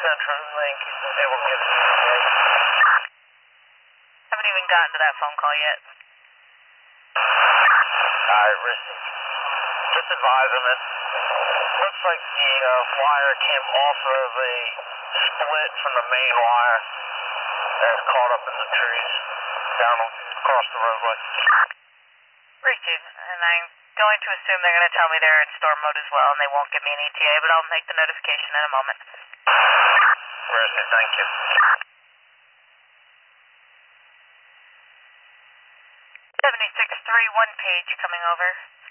CenturyLink, they will give it to you. Haven't even gotten to that phone call yet. Alright, received. Just advise them it looks like the wire came off of a split from the main wire and is caught up in the trees down across the roadway. Received, and I'm going to assume they're going to tell me they're in storm mode as well and they won't give me an ETA, but I'll make the notification in a moment. Received, thank you. 7631 Page coming over.